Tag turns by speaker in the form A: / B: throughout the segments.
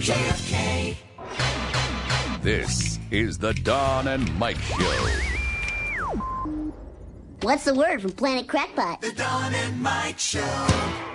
A: JFK.
B: This is the Don and Mike Show.
C: What's the word from Planet Crackpot?
A: The Don and Mike Show.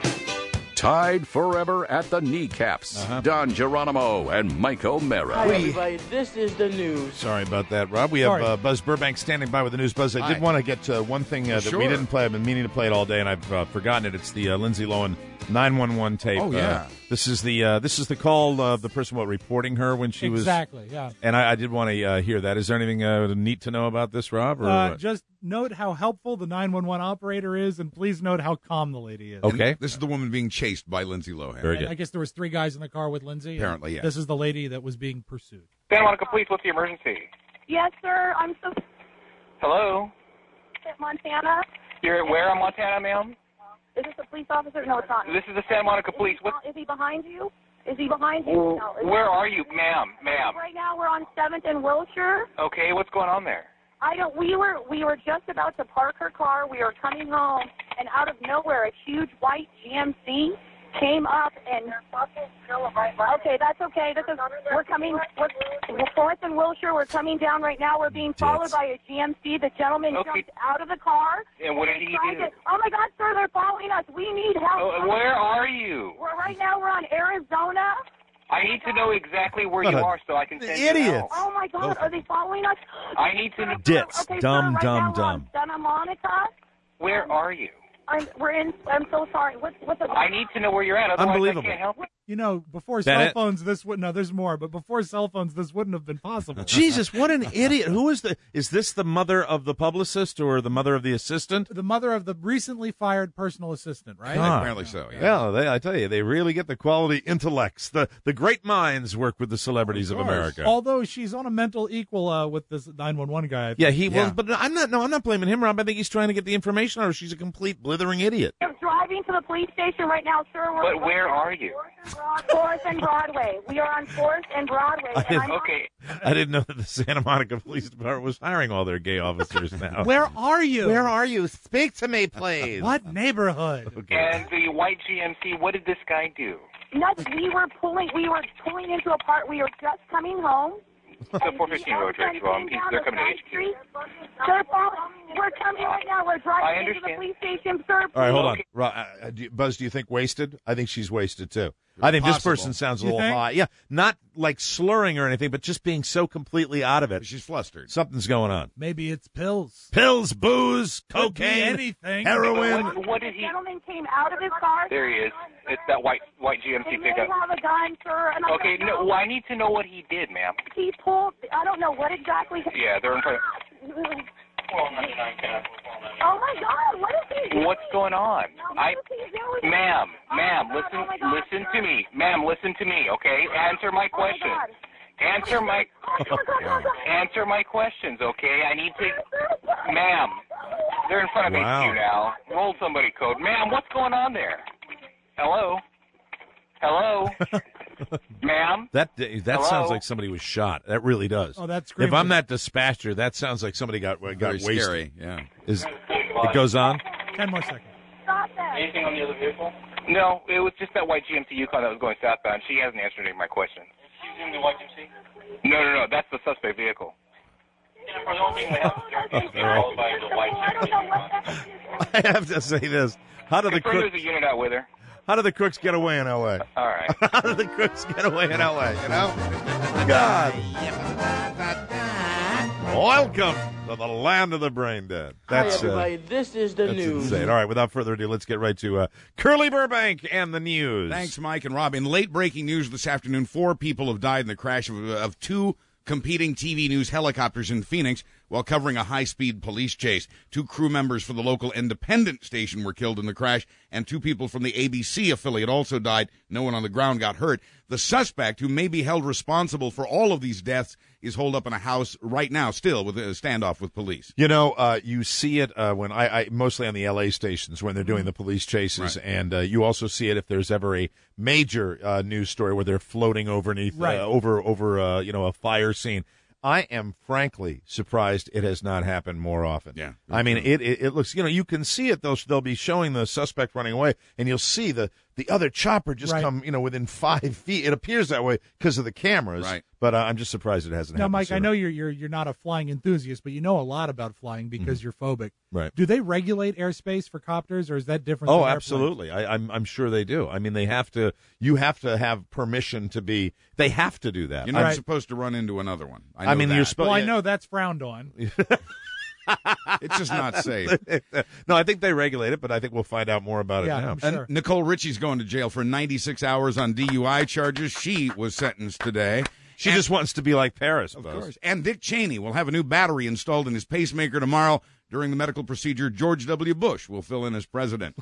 B: Tied forever at the kneecaps. Don Geronimo and Mike O'Mara.
D: Hi, everybody. This is the news.
E: Sorry about that, Rob. We have Buzz Burbank standing by with the news. Buzz, I did want to get to one thing that we didn't play. I've been meaning to play it all day, and I've forgotten it. It's the Lindsay Lohan 911 tape.
F: Oh, yeah.
E: This is the call of the person reporting her when she was...
F: Exactly, yeah.
E: And I did want to hear that. Is there anything neat to know about this, Rob? Or
F: just note how helpful the 911 operator is, and please note how calm the lady is.
E: Okay.
G: And this is the woman being chased by Lindsay Lohan.
E: Very good.
F: I guess there was 3 guys in the car with Lindsay.
G: Apparently, yeah.
F: This is the lady that was being pursued.
H: Santa Monica Police, what's the emergency?
I: Yes, sir. I'm so
H: Hello?
I: at Montana.
H: You're where in Montana, ma'am?
I: Is this a police officer? No, it's not.
H: This is the Santa Monica Police.
I: Is he behind you? Is he behind you? No.
H: Where are you, ma'am?
I: Right now we're on 7th and Wilshire.
H: Okay, what's going on there?
I: We were just about to park her car. We were coming home, and out of nowhere, a huge white GMC came up and. Okay, that's okay. We're coming. We're 4th and Wilshire. We're coming down right now. We're being followed by a GMC. The gentleman jumped out of the car.
H: And what did he do?
I: Oh my God, sir! They're following us. We need help.
H: Where are you?
I: Right now we're on Arizona.
H: I need to know exactly where you are so I can send you
E: idiots.
H: help.
I: Oh my God, are they following us?
H: I need to know.
E: Dits.
I: Okay,
E: Dumb,
I: sir, right
E: dumb,
I: now we're on
E: dumb.
I: Santa Monica.
H: Where are you?
I: I'm so sorry. What's the?
H: I need to know where you're at. Otherwise,
E: Unbelievable.
H: I can't help you.
F: You know, before
E: Bennett?
F: cell phones, there's more, but before cell phones, this wouldn't have been possible.
E: Jesus, what an idiot. Who is is this the mother of the publicist or the mother of the assistant?
F: The mother of the recently fired personal assistant, right?
G: Apparently so, yeah.
E: Yeah, I tell you, they really get the quality intellects. The great minds work with the celebrities of America.
F: Although she's on a mental equal with this 911 guy.
E: Yeah, he was, but I'm not blaming him, Rob. I think he's trying to get the information out of her. She's a complete blithering idiot.
I: I'm driving to the police station right now, sir.
H: But where are you?
I: 4th and Broadway. We are on 4th and Broadway.
H: Okay.
E: I didn't know that the Santa Monica Police Department was hiring all their gay officers now.
F: Where are you?
E: Where are you? Speak to me, please.
F: What neighborhood?
E: Okay.
H: And the white GMC, what did this guy do?
I: Nothing. We were pulling into a part. We were just coming home.
H: The 415 road trip. They're coming to HQ.
I: Sir, we're coming right now. We're driving into the police station, sir.
E: All right, hold on. Buzz, do you think wasted? I think she's wasted, too. I think this person sounds a little high. Yeah, not like slurring or anything, but just being so completely out of it.
G: She's flustered.
E: Something's going on.
F: Maybe it's pills.
E: Pills, booze,
F: Could be
E: cocaine,
F: anything.
E: heroin.
H: What did he?
I: The gentleman came out of his car.
H: There he is. It's that white GMC
I: He may
H: pickup.
I: have a gun, sir. And
H: Okay, no, well, I need to know what he did, ma'am.
I: He pulled. I don't know what exactly.
H: Yeah, they're in front.
I: Oh my God! What is he doing?
H: What's going on?
I: What is he doing?
H: Ma'am,
I: Oh my God.
H: listen to me. Ma'am, listen to me, okay? Answer my question. Answer my questions, okay? I need to... Ma'am, they're in front of
E: Wow.
H: HQ now. Roll somebody code. Ma'am, what's going on there? Hello? Hello? Ma'am?
E: That
H: Hello?
E: sounds like somebody was shot. That really does.
F: Oh, that's
E: If
F: screaming.
E: I'm that dispatcher, that sounds like somebody got
G: Very
E: wasted.
G: scary, yeah.
E: It goes on?
F: 10 more seconds.
I: Stop that!
H: Anything on the other vehicle? No, it was just that white GMC Yukon that was going southbound. She hasn't answered any of my questions. She's in the white GMC? No, that's the suspect vehicle.
E: I have to say this. How do the
H: Confirm
E: crooks,
H: there's a unit out with her.
E: how do the crooks get away in L.A.?
H: All right.
E: How do the crooks get away in L.A., you know? God. Welcome to the land of the brain dead.
D: Hi, everybody. This is the
E: That's
D: news.
E: insane. All right, without further ado, let's get right to Curly Burbank and the news.
G: Thanks, Mike and Rob. In late breaking news this afternoon, 4 people have died in the crash of 2 competing TV news helicopters in Phoenix while covering a high-speed police chase. 2 crew members for the local independent station were killed in the crash, and 2 people from the ABC affiliate also died. No one on the ground got hurt. The suspect, who may be held responsible for all of these deaths, is holed up in a house right now, still with a standoff with police.
E: You know, you see it when I mostly on the L.A. stations when they're doing the police chases,
G: Right.
E: and you also see it if there's ever a major news story where they're floating overneath over a fire scene. I am frankly surprised it has not happened more often.
G: Yeah,
E: I mean, it looks, you can see it. They'll be showing the suspect running away, and you'll see the the other chopper just
F: Right.
E: come, within 5 feet. It appears that way because of the cameras.
G: Right.
E: But I'm just surprised it hasn't
F: Now,
E: happened
F: Mike,
E: sooner.
F: I know you're not a flying enthusiast, but you know a lot about flying because you're phobic.
E: Right.
F: Do they regulate airspace for copters, or is that different?
E: Oh,
F: than airplanes?
E: absolutely. I'm sure they do. I mean, they have to. You have to have permission to be. They have to do that.
G: You're not
F: Right.
G: supposed to run into another one. I
E: I mean,
G: know
E: you're
G: that.
E: supposed.
F: Well, I know that's frowned on.
G: It's just not safe.
E: No, I think they regulate it, but I think we'll find out more about
F: Yeah,
E: it now.
F: I'm
G: And
F: sure.
G: Nicole Richie's going to jail for 96 hours on DUI charges. She was sentenced today.
E: She just wants to be like Paris.
G: Of course. And Dick Cheney will have a new battery installed in his pacemaker tomorrow. During the medical procedure, George W. Bush will fill in as president.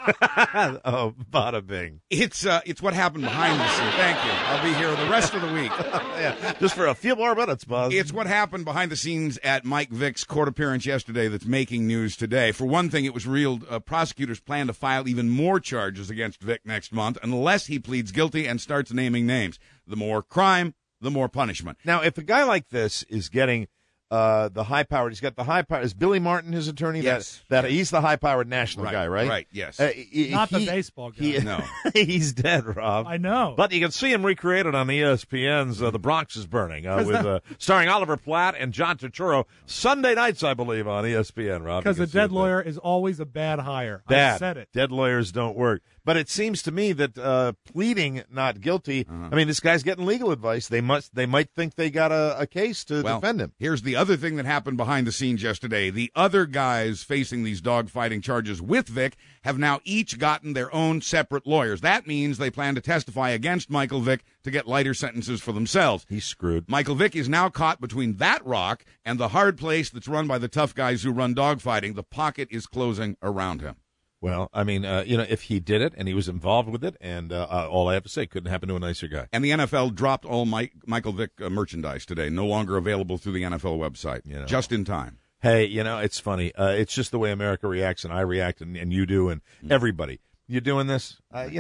E: Oh, bada bing.
G: It's what happened behind the scenes. Thank you. I'll be here the rest of the week.
E: Yeah, just for a few more minutes, Buzz.
G: It's what happened behind the scenes at Mike Vick's court appearance yesterday that's making news today. For one thing, it was revealed prosecutors plan to file even more charges against Vick next month unless he pleads guilty and starts naming names. The more crime, the more punishment.
E: Now, if a guy like this is getting the high-powered, he's got the high-powered. Is Billy Martin his attorney?
G: Yes.
E: That he's the high-powered national guy, right?
G: Right. Yes.
F: Not the baseball guy.
G: No.
E: He's dead, Rob.
F: I know.
E: But you can see him recreated on ESPN's The Bronx is Burning, with starring Oliver Platt and John Turturro. Sunday nights, I believe, on ESPN, Rob.
F: Because
E: You
F: a
E: can see
F: dead
E: it
F: lawyer is always a bad hire.
E: there.
F: I said it.
E: Dead lawyers don't work. But it seems to me that pleading not guilty, I mean, this guy's getting legal advice. They might think they got a case to defend him.
G: Here's the other thing that happened behind the scenes yesterday. The other guys facing these dogfighting charges with Vick have now each gotten their own separate lawyers. That means they plan to testify against Michael Vick to get lighter sentences for themselves.
E: He's screwed.
G: Michael Vick is now caught between that rock and the hard place that's run by the tough guys who run dogfighting. The pocket is closing around him.
E: Well, I mean, if he did it and he was involved with it, and all I have to say, couldn't happen to a nicer guy.
G: And the NFL dropped all Michael Vick merchandise today, no longer available through the NFL website, just in time.
E: Hey, it's funny. It's just the way America reacts, and I react, and you do, and everybody. You're doing this,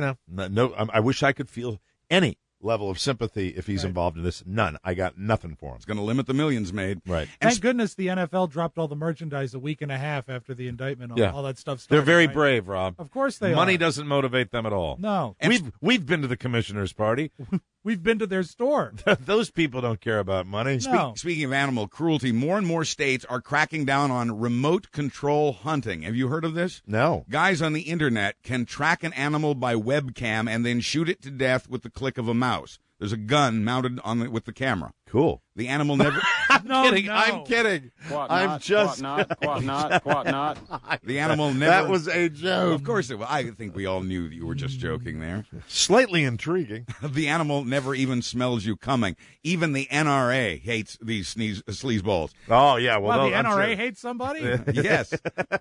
E: no. I wish I could feel any level of sympathy if he's involved in this. None. I got nothing for him.
G: It's going to limit the millions made.
E: Right.
F: Thank goodness the NFL dropped all the merchandise a week and a half after the indictment on all that stuff started.
E: They're very
F: right?
E: brave, Rob.
F: Of course they
E: Money
F: are.
E: doesn't motivate them at all.
F: No.
E: We've been to the commissioner's party.
F: We've been to their store.
E: Those people don't care about money.
F: No.
G: Speaking of animal cruelty, more and more states are cracking down on remote control hunting. Have you heard of this?
E: No.
G: Guys on the internet can track an animal by webcam and then shoot it to death with the click of a mouse. There's a gun mounted with the camera.
E: Cool.
G: The animal never.
F: No,
E: kidding.
F: no.
E: I'm kidding.
D: Quat
E: I'm
D: not,
E: just.
D: quat not.
G: The animal never.
E: That was a joke.
G: Of course it was. I think we all knew that you were just joking there.
E: Slightly intriguing.
G: The animal never even smells you coming. Even the NRA hates these sleazeballs.
E: Oh, yeah. Well,
F: The
E: I'm
F: NRA
E: sure.
F: hates somebody?
G: Yes.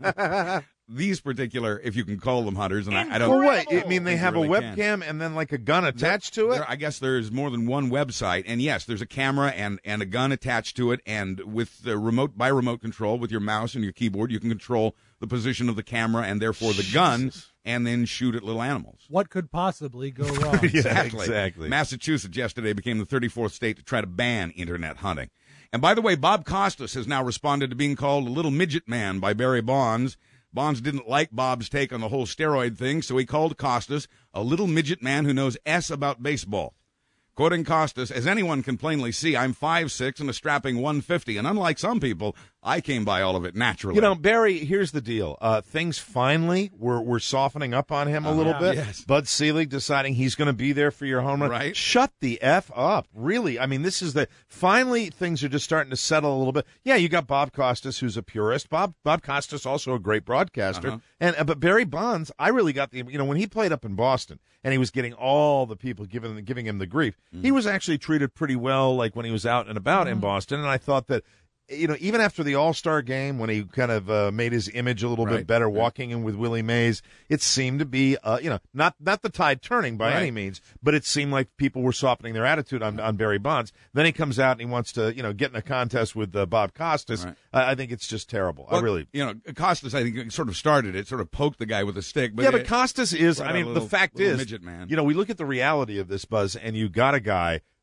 G: These particular, if you can call them hunters, and I don't.
E: Well, wait. I mean, they have a
G: really
E: webcam and then like a gun attached to it?
G: I guess there's more than one website, and yes, there's a camera and a gun attached to it, and with the remote control with your mouse and your keyboard, you can control the position of the camera and therefore the gun, and then shoot at little animals.
F: What could possibly go wrong?
E: Yeah, exactly.
G: Massachusetts yesterday became the 34th state to try to ban internet hunting. And by the way, Bob Costas has now responded to being called a little midget man by Barry Bonds. Bonds didn't like Bob's take on the whole steroid thing, so he called Costas a little midget man who knows S about baseball. Quoting Costas, as anyone can plainly see, I'm 5'6" and a strapping 150, and unlike some people, I came by all of it naturally.
E: Barry, here's the deal. Things finally were softening up on him a little bit.
G: Yes.
E: Bud Selig deciding he's going to be there for your home run.
G: Right.
E: Shut the F up. Really. I mean, this is finally things are just starting to settle a little bit. Yeah, you got Bob Costas, who's a purist. Bob Costas, also a great broadcaster. But Barry Bonds, I really got when he played up in Boston and he was getting all the people giving him the grief, he was actually treated pretty well, like when he was out and about in Boston. And I thought that, even after the All-Star game, when he kind of made his image a little bit better, walking in with Willie Mays, it seemed to be, not the tide turning by any means, but it seemed like people were softening their attitude on Barry Bonds. Then he comes out and he wants to, get in a contest with Bob Costas.
G: Right.
E: I think it's just terrible.
G: Well, Costas, I think, sort of started it, sort of poked the guy with a stick.
E: But Costas is,
G: the fact
E: is,
G: midget man.
E: we look at the reality of this, Buzz, and you got a guy that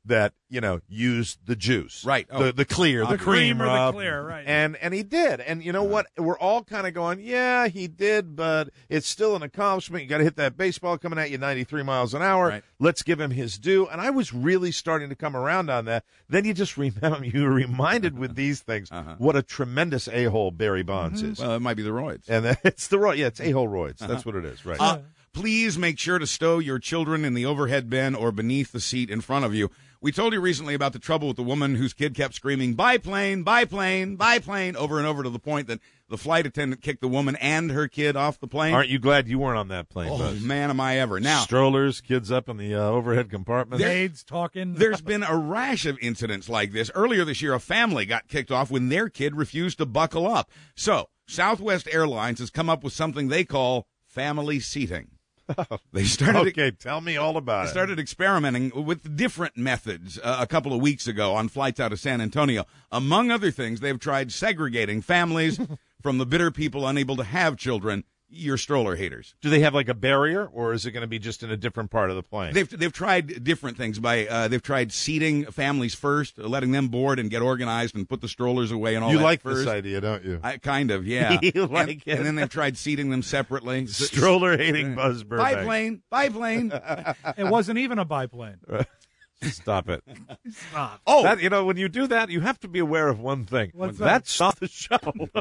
E: use the juice.
G: Right. Oh.
E: The clear, the cream
F: cream or the
E: rub.
F: clear, right.
E: And he did. And you know what? We're all kind of going, yeah, he did, but it's still an accomplishment. You got to hit that baseball coming at you 93 miles an hour.
G: Right.
E: Let's give him his due. And I was really starting to come around on that. Then you just remember, you were reminded with these things what a tremendous a-hole Barry Bonds is.
G: Well, it might be the roids.
E: And it's the roid. Yeah, it's a-hole roids. That's what it is. Right.
G: Please make sure to stow your children in the overhead bin or beneath the seat in front of you. We told you recently about the trouble with the woman whose kid kept screaming, biplane, biplane, biplane, over and over to the point that the flight attendant kicked the woman and her kid off the plane.
E: Aren't you glad you weren't on that plane,
G: Oh,
E: Buzz?
G: man, am I ever. Now,
E: Strollers, kids up in the overhead compartment.
F: Maids talking.
G: there's been a rash of incidents like this. Earlier this year, a family got kicked off when their kid refused to buckle up. So, Southwest Airlines has come up with something they call family seating. They started
E: Okay, tell me all about it.
G: started experimenting with different methods a couple of weeks ago on flights out of San Antonio. Among other things, they've tried segregating families from the bitter people unable to have children, your stroller haters.
E: Do they have like a barrier, or is it going to be just in a different part of the plane?
G: They've tried different things by they've tried seating families first, letting them board and get organized and put the strollers away and all
E: you
G: that
E: like
G: first.
E: this idea, don't you?
G: I kind of, yeah.
E: You like it.
G: And then they've tried seating them separately.
E: Stroller hating Buzz Burbank.
G: Biplane, biplane.
F: It wasn't even a biplane.
E: Stop it.
F: Stop.
G: Oh,
E: That, when you do that, you have to be aware of one thing.
F: What's that?
E: That's not the show.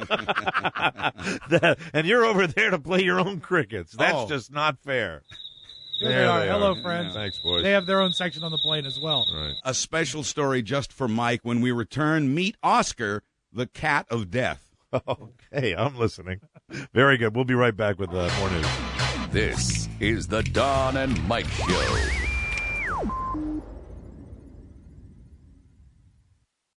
E: And you're over there to play your own crickets. That's
G: Oh.
E: just not fair.
F: There
E: There
F: they are.
E: they
F: Hello,
E: are.
F: friends.
E: Thanks, boys.
F: They have their own section on the plane as well.
E: Right.
G: a special story just for Mike. When we return, meet Oscar, the cat of death.
E: Okay, I'm listening. Very good. We'll be right back with more news.
B: This is the Don and Mike Show.